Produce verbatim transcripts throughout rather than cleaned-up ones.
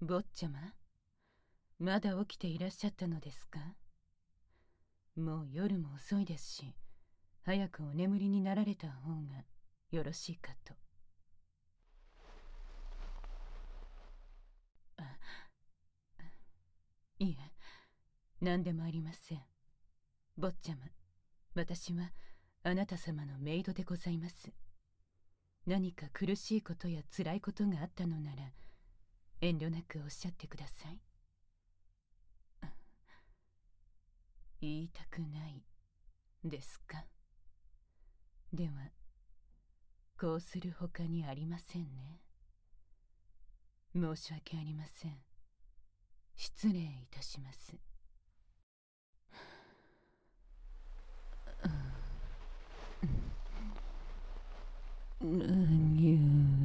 坊ちゃま、まだ起きていらっしゃったのですか？もう夜も遅いですし、早くお眠りになられた方がよろしいかと。あ、いえ、何でもありません。坊ちゃま、私はあなた様のメイドでございます。何か苦しいことや辛いことがあったのなら、遠慮なくおっしゃってください。言いたくないですか？では、こうするほかにありませんね。申し訳ありません。失礼いたします。何ゅ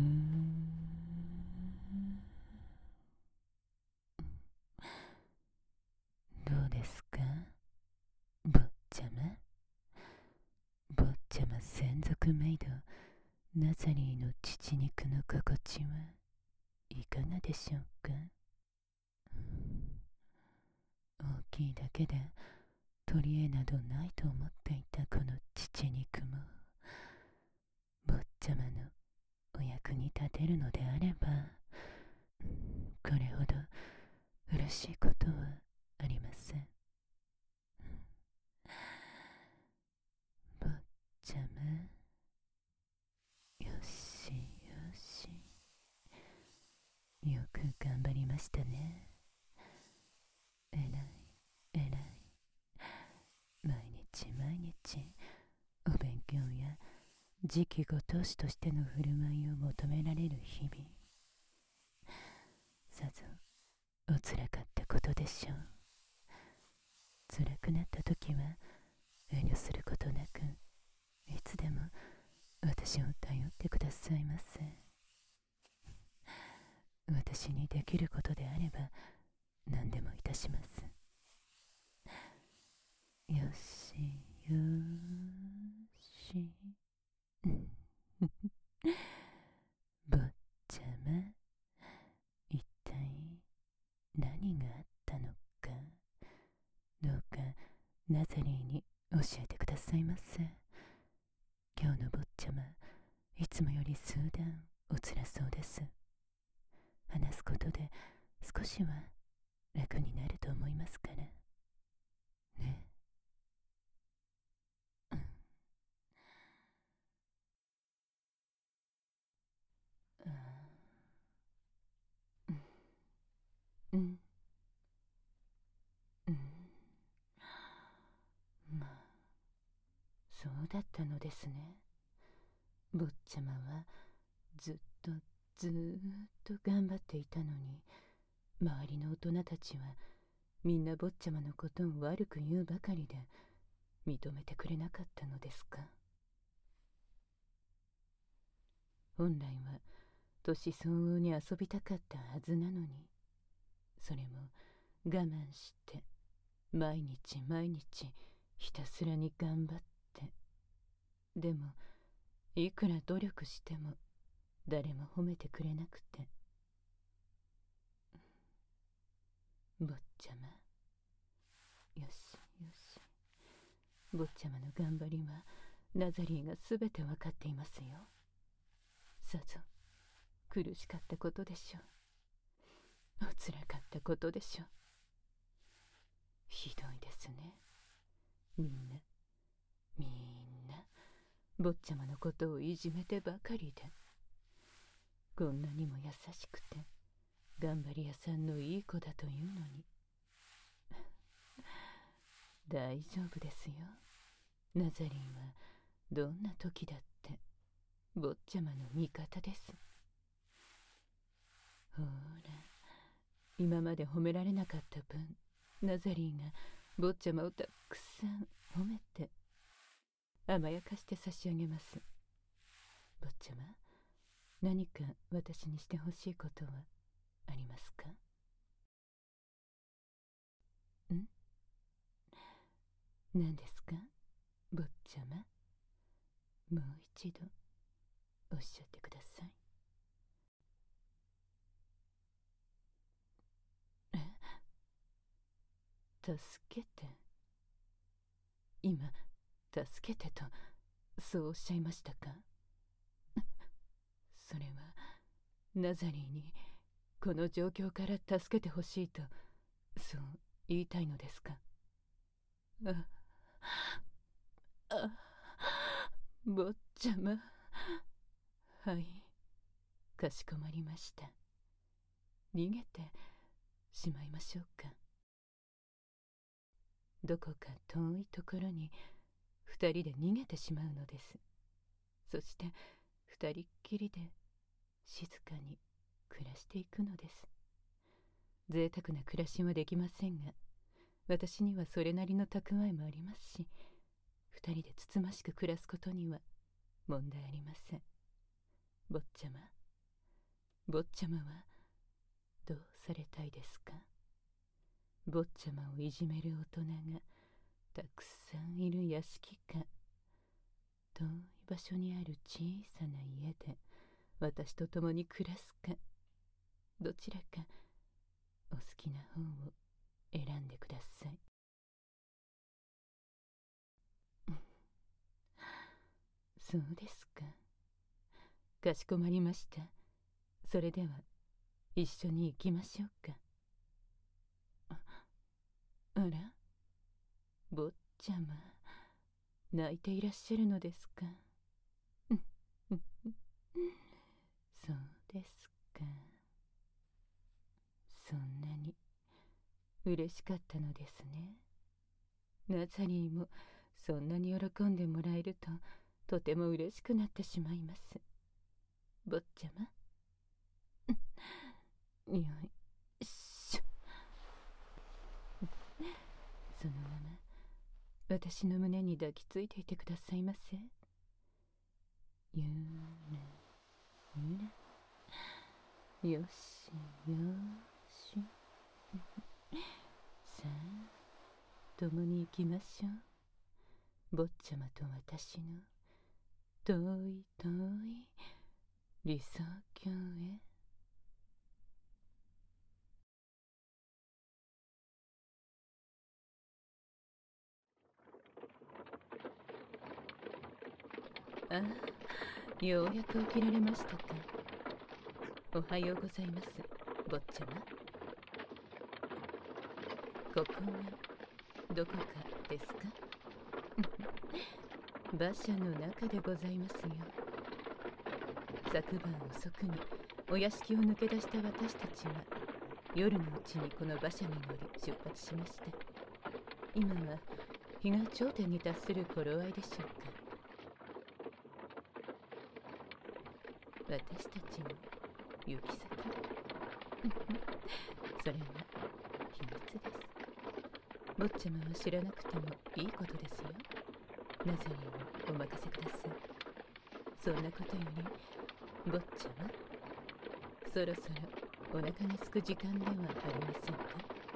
どうですか、坊ちゃま。坊ちゃま専属メイドナザリーの乳肉の心地はいかがでしょうか？大きいだけで取り柄などないと思っていたこの乳肉も、坊ちゃまのお役に立てるのであれば、これほど嬉しいことはありません。坊ちゃま、よしよし、よく頑張りましたね。えらいえらい。毎日毎日お勉強や次期ご当主としての振る舞いを求められる日々、さぞおつらかったことでしょう。辛くなった時は遠慮することなく、いつでも私を頼ってくださいませ。私にできることであれば何でもいたします。よしよし。坊ちゃま、一体何があったのか、どうかナザリーに教えてくださいませ。今日の坊ちゃま、いつもより数段おつらそうです。話すことで少しは楽になると思いますからね。うん、うん、まあ、そうだったのですね。坊ちゃまはずっとずーっと頑張っていたのに、周りの大人たちはみんな坊ちゃまのことを悪く言うばかりで認めてくれなかったのですか。本来は年相応に遊びたかったはずなのに、それも我慢して毎日毎日ひたすらに頑張って、でもいくら努力しても誰も褒めてくれなくて。坊ちゃま、よしよし、坊ちゃまの頑張りはナザリーがすべてわかっていますよ。さぞ苦しかったことでしょう。おつらかったことでしょう。ひどいですね。みんなみんな坊ちゃまのことをいじめてばかりで、こんなにも優しくて頑張り屋さんのいい子だというのに。大丈夫ですよ。ナザリンはどんな時だって坊ちゃまの味方です。ほら、今まで褒められなかった分、ナザリンが坊ちゃまをたくさん褒めて甘やかして差し上げます。坊ちゃま、何か私にしてほしいことはありますか？ん？何ですか、坊ちゃま。もう一度おっしゃってください。 助けて。今、助けてと、そうおっしゃいましたか？それは、ナザリーに、この状況から助けてほしいと、そう言いたいのですか？あ、あ、坊ちゃま。はい、かしこまりました。逃げてしまいましょうか。どこか遠いところに二人で逃げてしまうのです。そして二人っきりで静かに暮らしていくのです。贅沢な暮らしはできませんが、私にはそれなりの蓄えもありますし、二人でつつましく暮らすことには問題ありません。坊ちゃま、坊ちゃまはどうされたいですか？坊ちゃまをいじめる大人がたくさんいる屋敷か、遠い場所にある小さな家で私と共に暮らすか、どちらかお好きな方を選んでください。そうですか。かしこまりました。それでは一緒に行きましょうか。あ、あら、坊ちゃま、泣いていらっしゃるのですか？そうですか。そんなに嬉しかったのですね。ナザリーもそんなに喜んでもらえるととても嬉しくなってしまいます。坊ちゃま。よいしょ。そのまま私の胸に抱きついていてくださいませ。ゆらゆら、よしよし。さあ、共に行きましょう。坊ちゃまと私の遠い遠い理想郷へ。ああ、ようやく起きられましたか。おはようございます、坊ちゃま。ここがどこかですか？馬車の中でございますよ。昨晩遅くにお屋敷を抜け出した私たちは夜のうちにこの馬車に乗り出発しました。今は日が頂点に達する頃合いでしょうか。私たちの行き先それは秘密です。坊ちゃまは知らなくてもいいことですよ。ナザリーにお任せください。そんなことより、坊ちゃま、そろそろお腹がすく時間ではありませんか？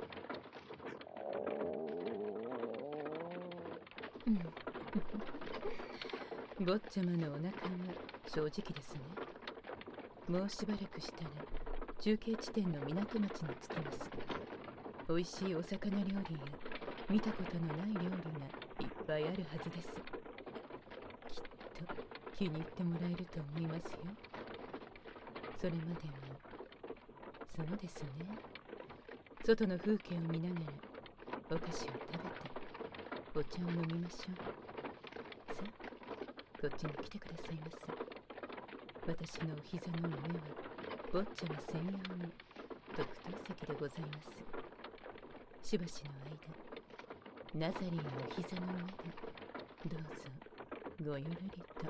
うん。坊ちゃまのお腹は正直ですね。もうしばらくしたら中継地点の港町に着きます。おいしいお魚料理や見たことのない料理がいっぱいあるはずです。きっと気に入ってもらえると思いますよ。それまでは、そうですね、外の風景を見ながらお菓子を食べてお茶を飲みましょう。さあ、こっちに来てくださいませ。私のお膝の上は坊ちゃま専用の特等席でございます。しばしの間、ナザリーのお膝の上でどうぞごゆるりと。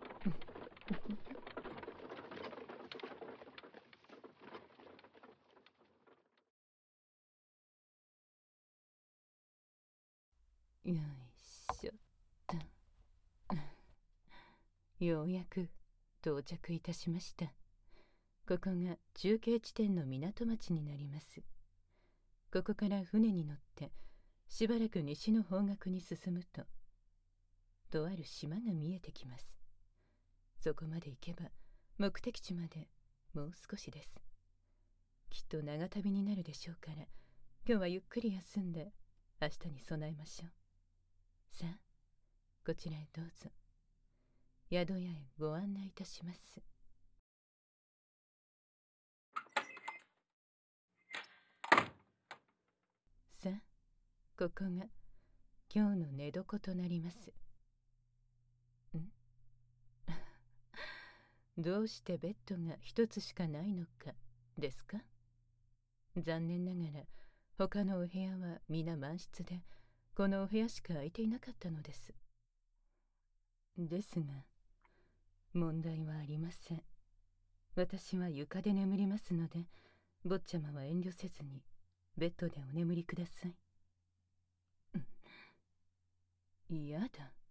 よいしょっと。ようやく到着いたしました。ここが中継地点の港町になります。ここから船に乗ってしばらく西の方角に進むと、とある島が見えてきます。そこまで行けば目的地までもう少しです。きっと長旅になるでしょうから、今日はゆっくり休んで明日に備えましょう。さあ、こちらへどうぞ。宿屋へご案内いたします。さあ、ここが今日の寝床となります。んどうしてベッドが一つしかないのかですか？残念ながら他のお部屋は皆満室で、このお部屋しか空いていなかったのです。ですが問題はありません。私は床で眠りますので、坊ちゃまは遠慮せずにベッドでお眠りください。嫌だ。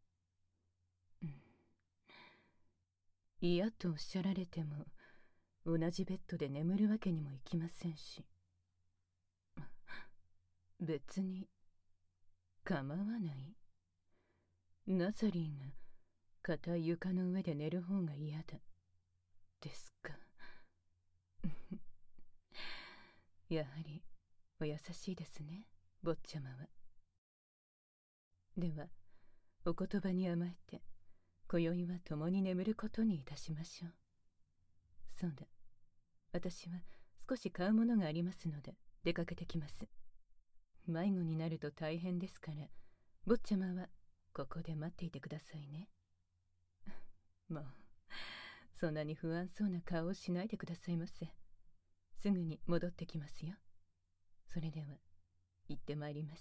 嫌とおっしゃられても、同じベッドで眠るわけにもいきませんし、別に構わない。ナザリーが硬い床の上で寝る方が嫌だですか？やはりお優しいですね、坊ちゃまは。ではお言葉に甘えて、今宵は共に眠ることにいたしましょう。そうだ、私は少し買うものがありますので出かけてきます。迷子になると大変ですから、坊ちゃまはここで待っていてくださいね。もうそんなに不安そうな顔をしないでくださいませ。すぐに戻ってきますよ。それでは行ってまいります。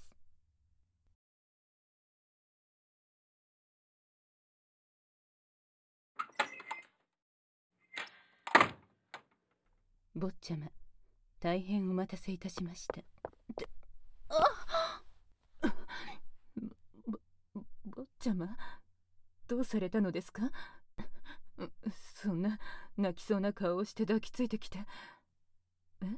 坊ちゃま、大変お待たせいたしました。あっぼ坊ちゃま、どうされたのですか？そんな泣きそうな顔をして抱きついてきて。え？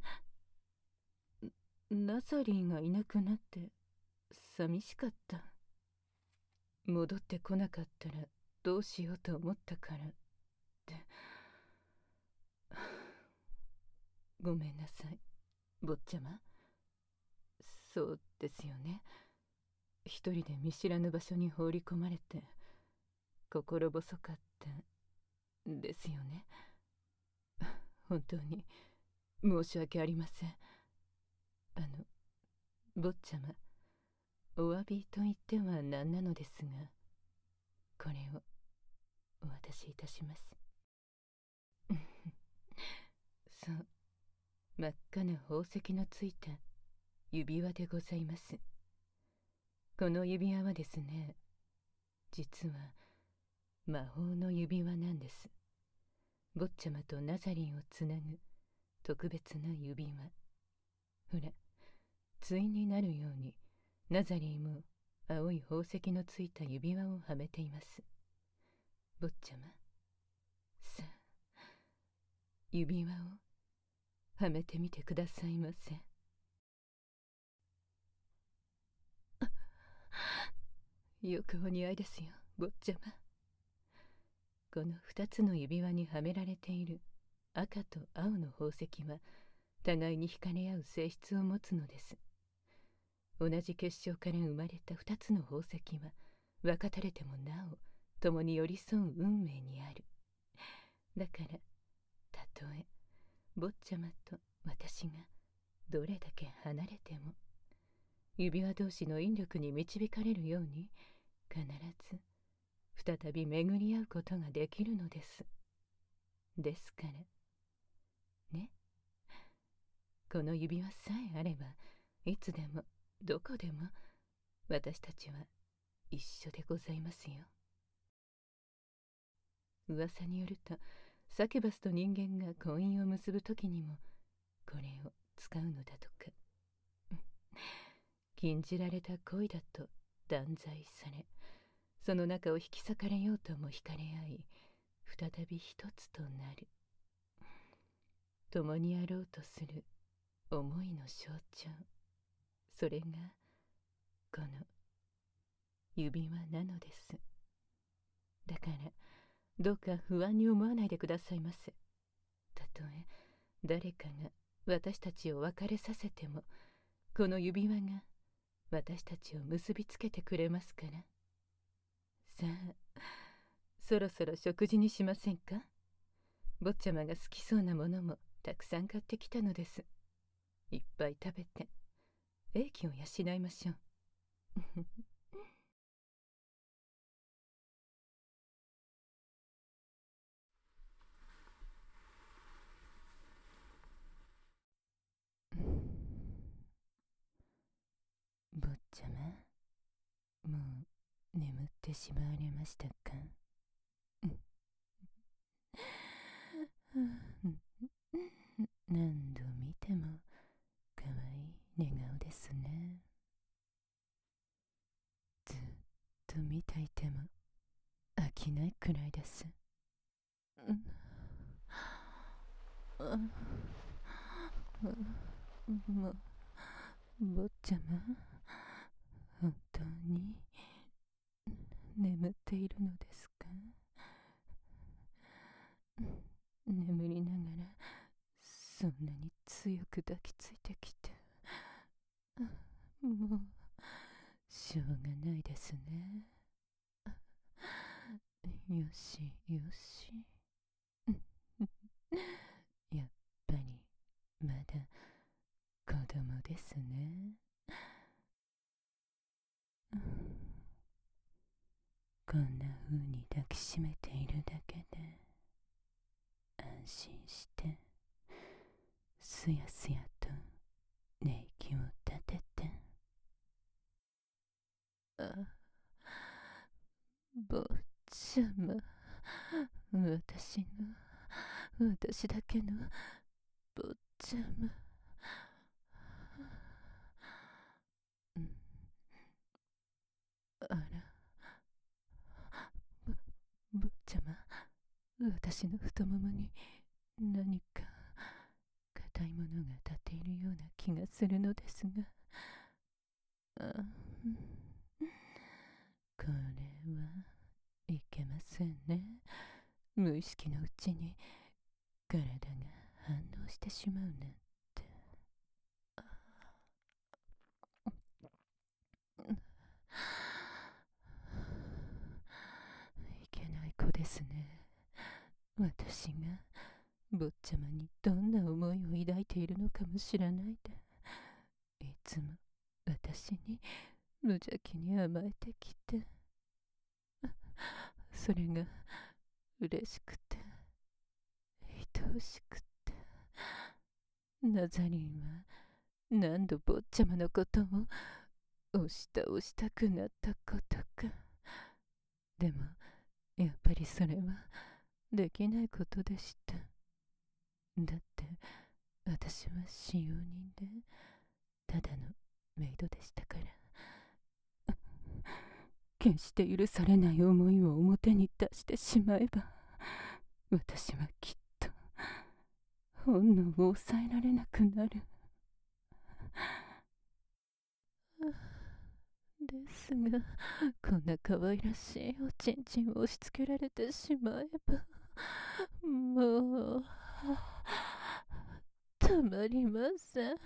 ナザリーがいなくなって寂しかった。戻ってこなかったらどうしようと思ったからって。ごめんなさい、坊ちゃま。そうですよね。一人で見知らぬ場所に放り込まれて心細かったですよね。本当に申し訳ありません。あの坊ちゃま、お詫びと言っては何なのですが、これをお渡しいたします。そう、真っ赤な宝石のついた指輪でございます。この指輪はですね、実は魔法の指輪なんです。坊ちゃまとナザリンをつなぐ特別な指輪。ほら、対になるようにナザリンも青い宝石のついた指輪をはめています。坊ちゃま、さあ、指輪をはめてみてくださいませ。よくお似合いですよ、坊ちゃま。この二つの指輪にはめられている赤と青の宝石は互いに惹かれ合う性質を持つのです。同じ結晶から生まれた二つの宝石は分かたれてもなお共に寄り添う運命にある。だからたとえ坊ちゃまと私がどれだけ離れても、指輪同士の引力に導かれるように必ず再び巡り合うことができるのです。ですからね、この指輪さえあれば、いつでもどこでも私たちは一緒でございますよ。噂によると、サキュバスと人間が婚姻を結ぶ時にもこれを使うのだとか。禁じられた恋だと断罪され、その中を引き裂かれようとも惹かれ合い、再び一つとなる。共にあろうとする思いの象徴、それがこの指輪なのです。だからどうか不安に思わないでくださいませ。たとえ誰かが私たちを別れさせても、この指輪が私たちを結びつけてくれますから。さあ、そろそろ食事にしませんか？坊ちゃまが好きそうなものもたくさん買ってきたのです。いっぱい食べて英気を養いましょう。坊ちゃま、もう眠ってしまわれましたか？何度見てもかわいい寝顔ですね。ずっと見ていても飽きないくらいです。もう、坊ちゃま、本当に眠っているのですか？眠りながらそんなに強く抱きついてきて、もうしょうがないですね。よしよし。やっぱりまだ子供ですね。こんな風に抱きしめているだけで安心してすやすやと寝息を立てて、あ、坊ちゃま、私の私だけの坊ちゃま、うん、あら、ぼ坊ちゃま、私の太ももに何か硬いものが当たっているような気がするのですが、あ、これはいけませんね。無意識のうちに体が反応してしまうなんて。いけない子ですね。私が坊ちゃまにどんな思いを抱いているのかも知らないで、いつも私に無邪気に甘えてきて、それが嬉しくて愛おしくて、ナザリンは何度坊ちゃまのことを押し倒したくなったことか。でもやっぱりそれはできないことでした。だって私は使用人でただのメイドでしたから。決して許されない思いを表に出してしまえば、私はきっと本能を抑えられなくなる。ですが、こんな可愛らしいおちんちんを押し付けられてしまえば、もうたまりません。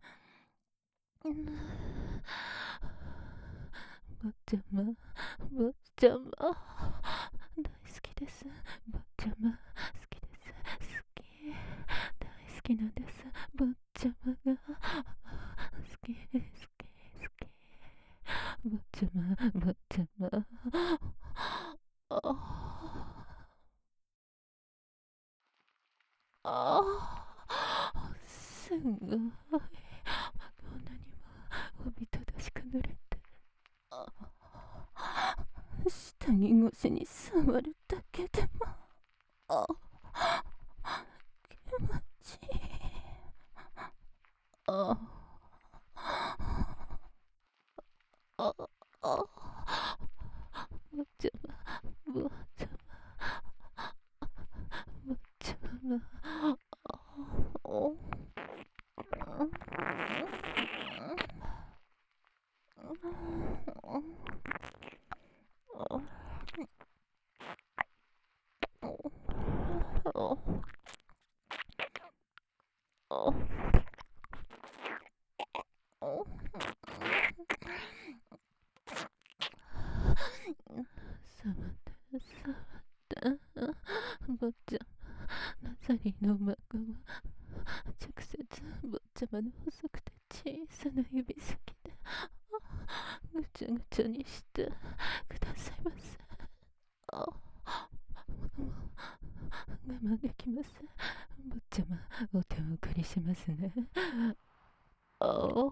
坊ちゃま、坊ちゃま、大好きです。坊ちゃま、好きです。好き、大好きなんです。坊ちゃまが好き、好き、好き。坊ちゃま、坊ちゃま、ああ、すごい。こんなにもおびただしく濡れて、下着越しに触るだけでも、あ、気持ちいい。ああ、あ、坊ちゃま、坊ちゃま、坊ちゃま、お、 ザリーの孫は直接坊ちゃまの細くて小さな指先でぐちゃぐちゃにしてくださいませ。あ、もう我慢できません。坊ちゃま、お手をお借りしますね。ああ、こ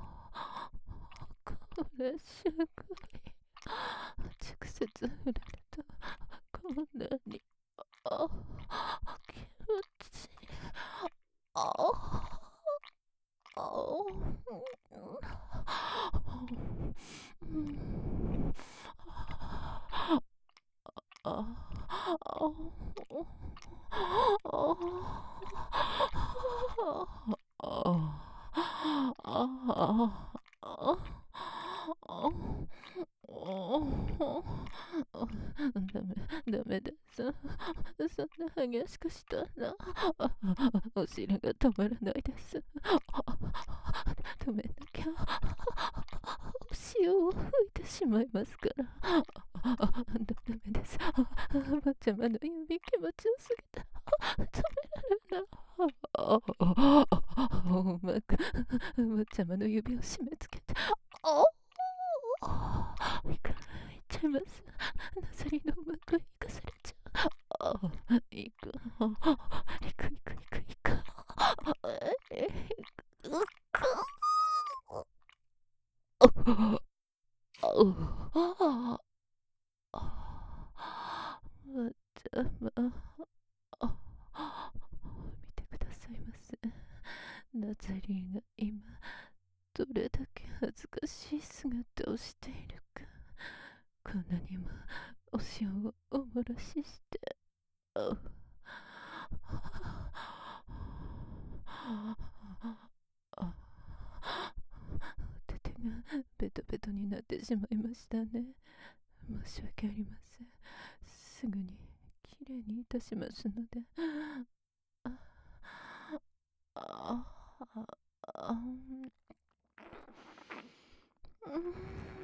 れすごい。直接触れるとこんなに、あ、気持ちいい。ああ、うん、あダメ、ダメです。そんな激しくしたら、お尻が止まらないです。止めなきゃ、潮を吹いてしまいますから。ダメです。ばちゃまの指気持ちよすぎて止められない。うまくばちゃまの指を締め付けて、ああ、いかないっちゃいます。ナザリのうまくいかされちゃう。ああ、いく、いくいくいくいく。えいく。ああ、あ、ばちゃま、あ、見てくださいませ。ナザリーが今どれだけ恥ずかしい姿をしているか。こんなにもお塩をおもらしして、ああ、お手手がベトベトになってしまいましたね。申し訳ありません。すぐにきれいにいたしますので。あああ、うん、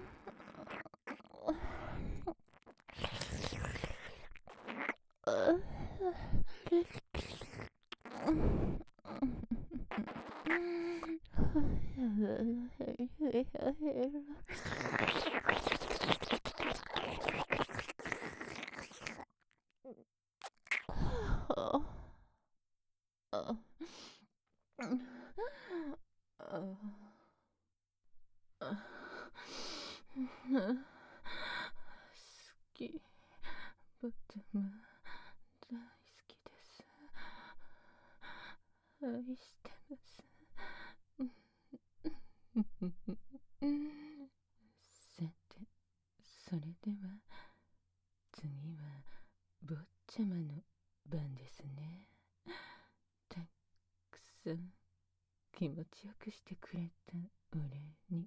好き、ぼちゃま大好きです。愛してます。さて、それでは次はぼっちゃまの番ですね。たくさん気持ちよくしてくれたお礼に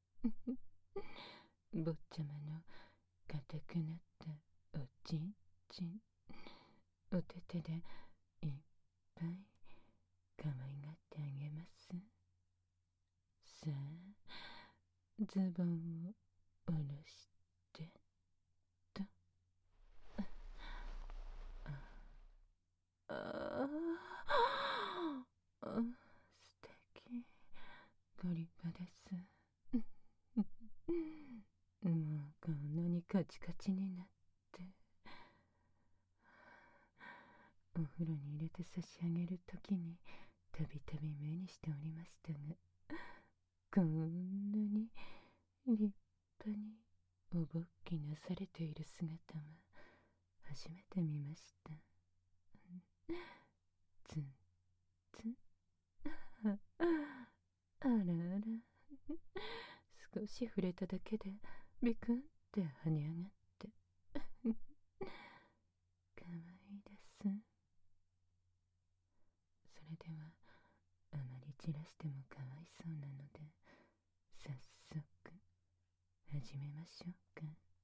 ぼっちゃまの硬くなったおちんちん、お手手でいっぱい可愛がってあげます。さあ、ズボンを下ろしてと。ああ、素敵、ご立派です。もうこんなにカチカチになって、お風呂に入れて差し上げるときにたびたび目にしておりましたが、こんなに立派におぼっきなされている姿は初めて見ました。ツンツン、ああらあら、少し触れただけでビクンって跳ね上がってかわいいです。それではあまり散らしてもかわいそうなので、早速始めましょうか。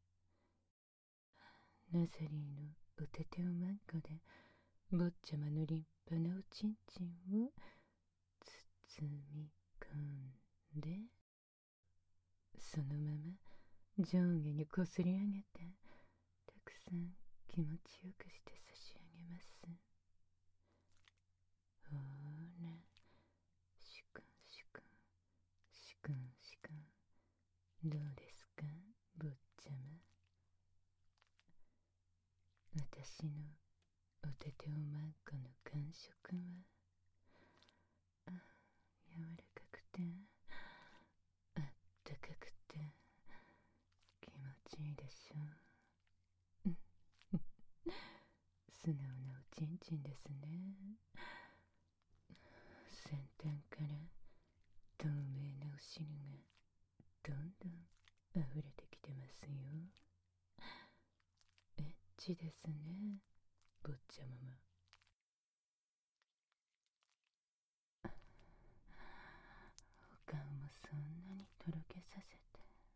ナザリーのお手手をまんこでぼっちゃまの立派なおちんちんを包み込んで、そのまま上下にこすり上げて、たくさん気持ちよくして差し上げます。 くんしくん、どうですか、坊ちゃま。私のおてておまんこの感触は、あ、柔らかくて、あったかくて、気持ちいいでしょう。素直なおちんちんですね。先端から透明なお汁がどんどん溢れてきてますよ。エッチですね、坊ちゃまも。お顔もそんなにとろけさせて、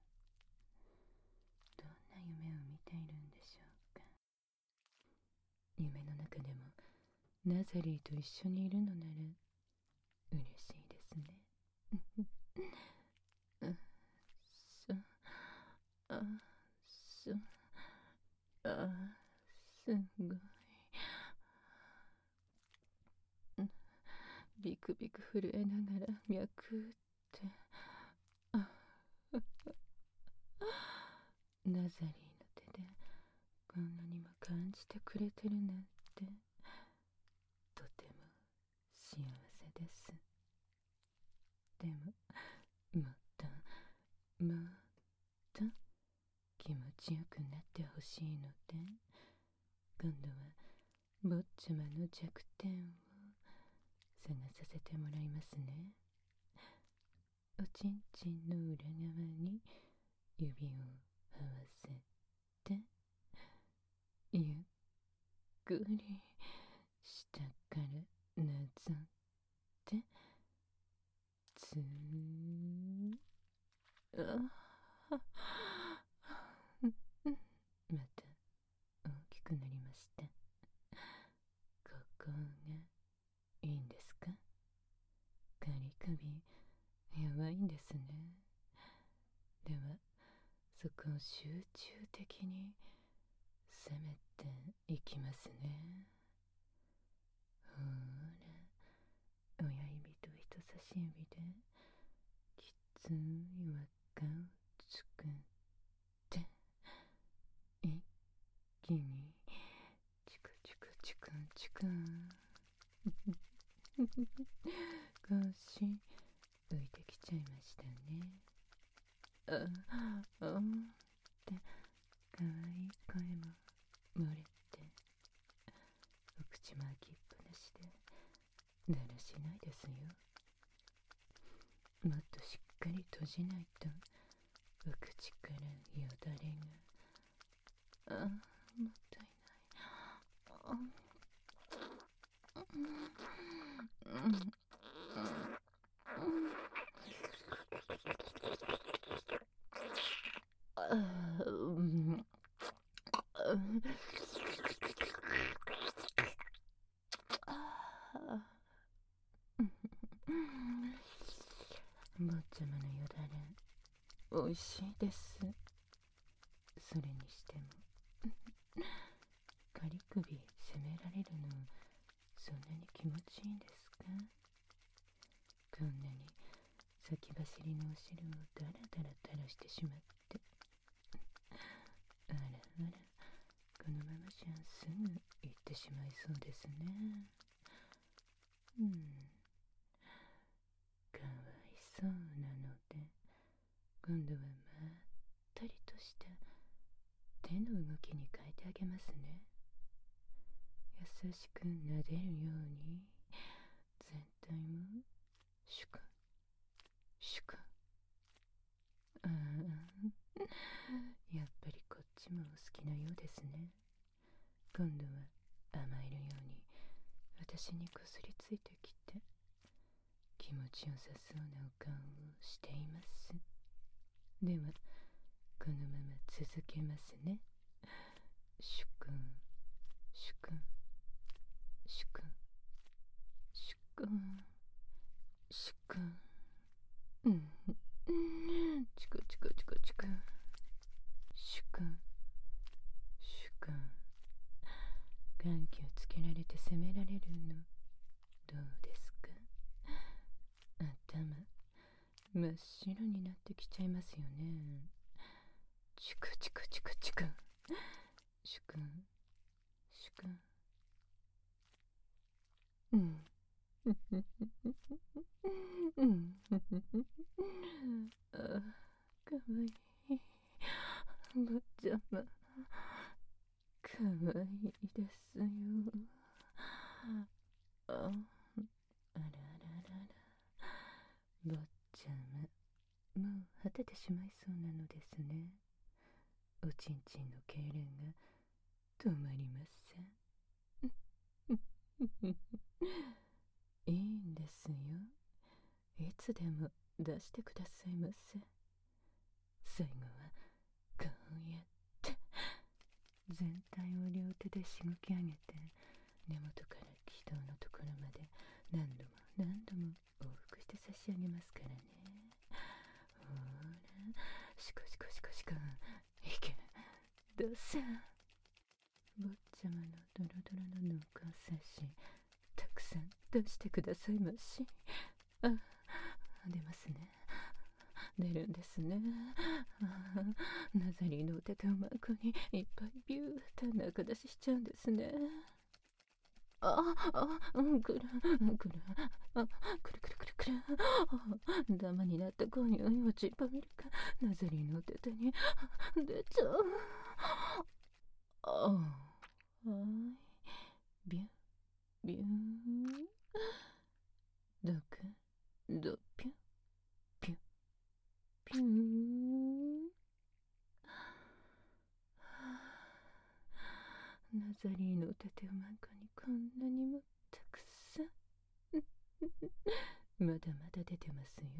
どんな夢を見ているんでしょうか。夢の中でもナザリーと一緒にいるのなら嬉しいですね。そ、あ、そ、あ、すごい。ビクビク震えながら脈打って、あ、ナザリーの手でこんなにも感じてくれてるなんて、とても幸せです。でも、もっともっと気持ちよくなってほしいので、今度は坊ちゃまの弱点を探させてもらいますね。おちんちんの裏側に指を合わせて、ゆっくり下からなぞってつー、あまた大きくなりました。ここがいいんですか。ガリ首弱いんですね。ではそこを集中的に攻めていきますね。ほーら、親指と人差し指できつい輪っかを作って、一気にチクチクチクンチクン少し浮いてきちゃいましたね。あ、あってかわいい声も漏れて、お口も開きっぱなしでだらしないですよ。もっとしっかり閉じないとお口からよだれが。あ、もったいない。あ、うんうんうんあ、うん、坊ちゃまのよだれおいしいです。それにしてもカリ首攻められるのそんなに気持ちいいんですか。こんなに先走りのお汁をダラダラ垂らしてしまって、あらあら、このままじゃすぐ行ってしまいそうですね。うん、かわいそうなので、今度はまったりとした手の動きに変えてあげますね。優しく撫でるように全体もシュクシュク。ああ、やっぱりこっちもお好きなようですね。今度は甘えるように私にこすりついてきて、気持ちよさそうなお顔をしています。ではこのまま続けますね。シュクンシュクンシュクンシュクンシュクン、うん、チクチクチクチクシュクンシュクン。緩急つけられて責められるのどうですか。頭真っ白になってきちゃいますよね。チクチクチクチク。シュクン、シュクン。うん。うん。あ、かわいい。坊ちゃま。かわいいですよ。あ、あらあらあらら。坊ちゃま、もう果ててしまいそうなのですね。おちんちんの痙攣が止まりません。いいんですよ。いつでも出してくださいませ。最後はこうやって全体を両手でしごき上げて、根元から気道のところまで何度も何度も往復して差し上げますからね。ほら、シコシコシコシコ。いけ、どうせ坊ちゃまのドロドロの濃厚精子たくさん出してくださいまし。あ、出ますね。出るんですね。あ、ナザリーのお手とマークにいっぱいビューッと中出ししちゃうんですね。ああ、うん、くるくる、あ、くるくるくるくる。あ、ダマになったゴニョンをちっぱみるかナザリーのお手手に出ちゃう。あ、はいビュンビュン。どくどぴゅぴゅぴゅん。ナザリーのお手手をマンコにこんなにもたくさん。まだまだ出てますよ。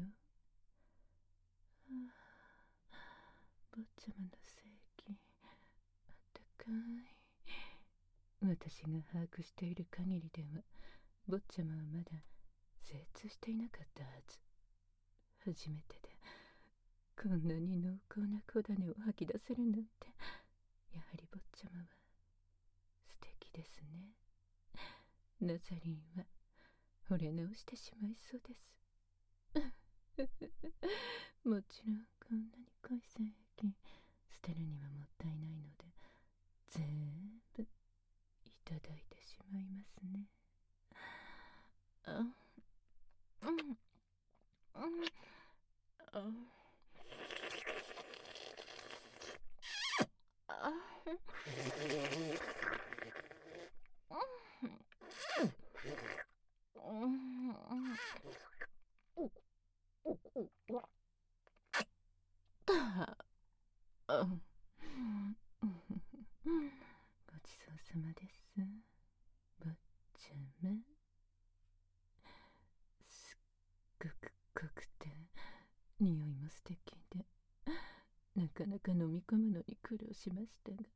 坊ちゃまの性器あったかい。私が把握している限りでは坊ちゃまはまだ精通していなかったはず。初めてでこんなに濃厚な小種を吐き出せるなんて、やはり坊ちゃまは素敵ですね。ナザリンは惚れ直してしまいそうです。もちろんこんなに濃い精液捨てるにはもったいないので全部いただいてしまいますね。あ、うん、うん、あ、あ、うん、うん、あ、ごちそうさまです。坊ちゃま、すっごく濃くて匂いも素敵で、なかなか飲み込むのに苦労しましたが、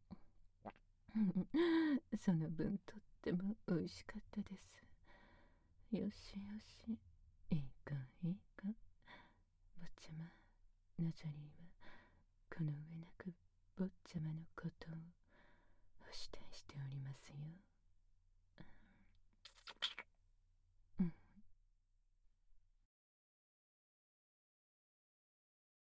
その分とっても美味しかったです。よしよし、いいかいいか。坊ちゃま、ナザリンはこの上なく坊ちゃまのことをお慕いしておりますよ。